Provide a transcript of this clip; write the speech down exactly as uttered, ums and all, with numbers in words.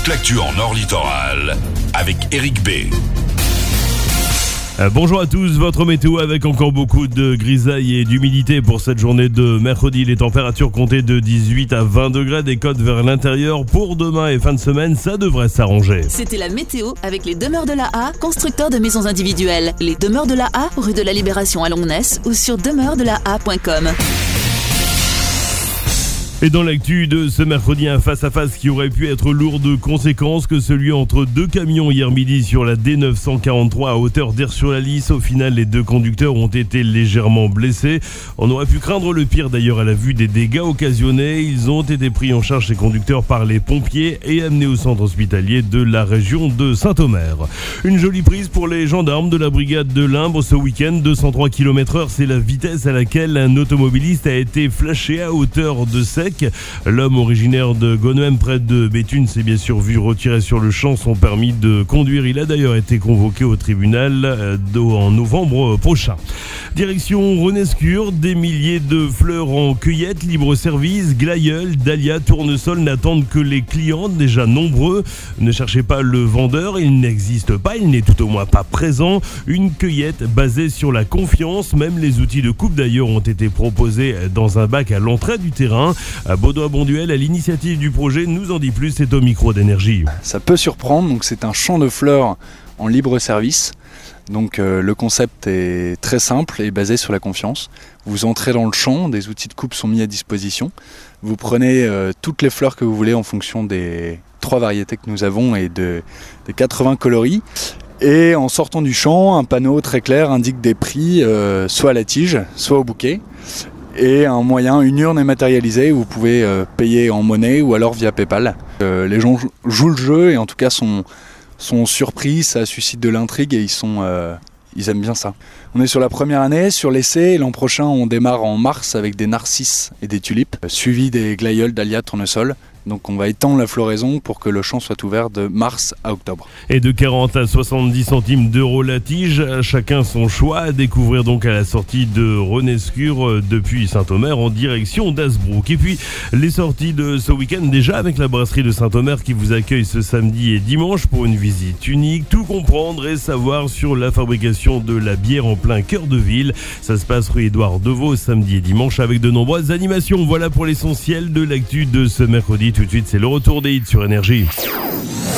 toute l'actu en Nord Littoral avec Eric B. Euh, bonjour à tous, votre météo avec encore beaucoup de grisailles et d'humidité pour cette journée de mercredi. Les températures comptées de dix-huit à vingt degrés, des côtes vers l'intérieur. Pour demain et fin de semaine, ça devrait s'arranger. C'était la météo avec les Demeures de la A, constructeurs de maisons individuelles. Les Demeures de la A, rue de la Libération à Longness ou sur demeure de la a point com. Et dans l'actu de ce mercredi, un face-à-face qui aurait pu être lourd de conséquences que celui entre deux camions hier midi sur la D neuf cent quarante-trois à hauteur d'Aire-sur-la-Lys. Au final, les deux conducteurs ont été légèrement blessés. On aurait pu craindre le pire d'ailleurs à la vue des dégâts occasionnés. Ils ont été pris en charge, ces conducteurs, par les pompiers et amenés au centre hospitalier de la région de Saint-Omer. Une jolie prise pour les gendarmes de la brigade de Limbre ce week-end. deux cent trois kilomètres heure, c'est la vitesse à laquelle un automobiliste a été flashé à hauteur de sec. L'homme originaire de Gonem près de Béthune s'est bien sûr vu retirer sur le champ son permis de conduire. Il a d'ailleurs été convoqué au tribunal en novembre prochain. Direction Renescure, des milliers de fleurs en cueillette, libre-service, glaïeuls, dahlias, tournesol n'attendent que les clients, déjà nombreux. Ne cherchez pas le vendeur, il n'existe pas, il n'est tout au moins pas présent. Une cueillette basée sur la confiance, même les outils de coupe d'ailleurs ont été proposés dans un bac à l'entrée du terrain. Baudouin Bonduel, à l'initiative du projet, nous en dit plus, c'est au micro d'Énergie. Ça peut surprendre, donc c'est un champ de fleurs en libre service. Donc euh, le concept est très simple et basé sur la confiance. Vous entrez dans le champ, des outils de coupe sont mis à disposition. Vous prenez euh, toutes les fleurs que vous voulez en fonction des trois variétés que nous avons et de, des quatre-vingts coloris. Et en sortant du champ, un panneau très clair indique des prix, euh, soit à la tige, soit au bouquet. Et un moyen, une urne est matérialisée, vous pouvez euh, payer en monnaie ou alors via PayPal. Euh, les gens jouent le jeu et en tout cas sont, sont surpris, ça suscite de l'intrigue et ils, sont, euh, ils aiment bien ça. On est sur la première année, sur l'essai, l'an prochain on démarre en mars avec des narcisses et des tulipes, suivis des glaïeuls, dahlias, tournesol. Donc on va étendre la floraison pour que le champ soit ouvert de mars à octobre. Et de quarante à soixante-dix centimes d'euros la tige, chacun son choix. À découvrir donc à la sortie de Renescure depuis Saint-Omer en direction d'Hasbrook. Et puis les sorties de ce week-end déjà avec la brasserie de Saint-Omer qui vous accueille ce samedi et dimanche pour une visite unique. Tout comprendre et savoir sur la fabrication de la bière en plein cœur de ville. Ça se passe rue Édouard Deveau samedi et dimanche avec de nombreuses animations. Voilà pour l'essentiel de l'actu de ce mercredi. Tout de suite, c'est le retour des hits sur Énergie.